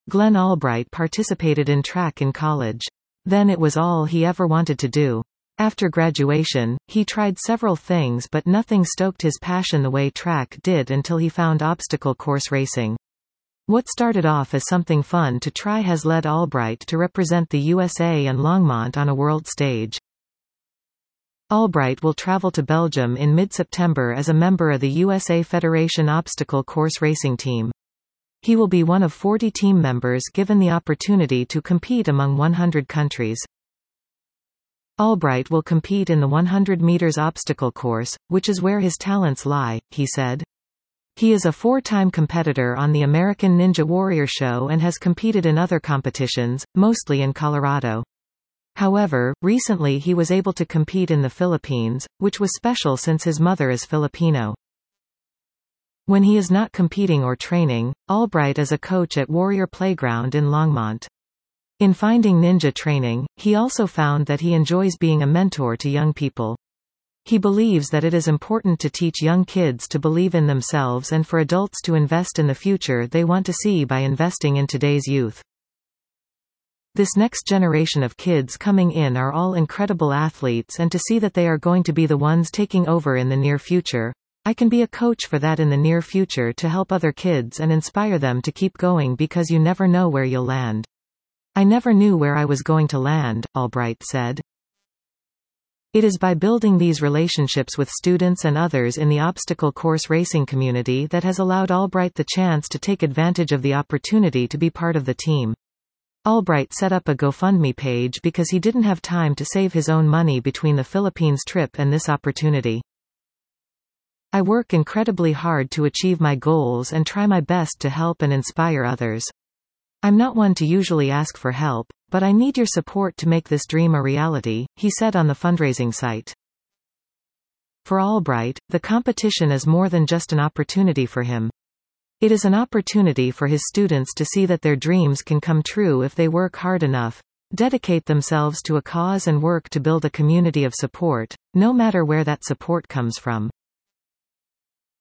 Glenn Albright participated in track in college. Then it was all he ever wanted to do. After graduation, he tried several things but nothing stoked his passion the way track did until he found obstacle course racing. What started off as something fun to try has led Albright to represent the USA and Longmont on a world stage. Albright will travel to Belgium in mid-September as a member of the USA Federation Obstacle Course Racing Team. He will be one of 40 team members given the opportunity to compete among 100 countries. Albright will compete in the 100 meters obstacle course, which is where his talents lie, he said. He is a 4-time competitor on the American Ninja Warrior show and has competed in other competitions, mostly in Colorado. However, recently he was able to compete in the Philippines, which was special since his mother is Filipino. When he is not competing or training, Albright is a coach at Warrior Playground in Longmont. In Finding Ninja Training, he also found that he enjoys being a mentor to young people. He believes that it is important to teach young kids to believe in themselves and for adults to invest in the future they want to see by investing in today's youth. This next generation of kids coming in are all incredible athletes, and to see that they are going to be the ones taking over in the near future, I can be a coach for that in the near future to help other kids and inspire them to keep going because you never know where you'll land. I never knew where I was going to land, Albright said. It is by building these relationships with students and others in the obstacle course racing community that has allowed Albright the chance to take advantage of the opportunity to be part of the team. Albright set up a GoFundMe page because he didn't have time to save his own money between the Philippines trip and this opportunity. I work incredibly hard to achieve my goals and try my best to help and inspire others. I'm not one to usually ask for help, but I need your support to make this dream a reality, he said on the fundraising site. For Albright, the competition is more than just an opportunity for him. It is an opportunity for his students to see that their dreams can come true if they work hard enough, dedicate themselves to a cause and work to build a community of support, no matter where that support comes from.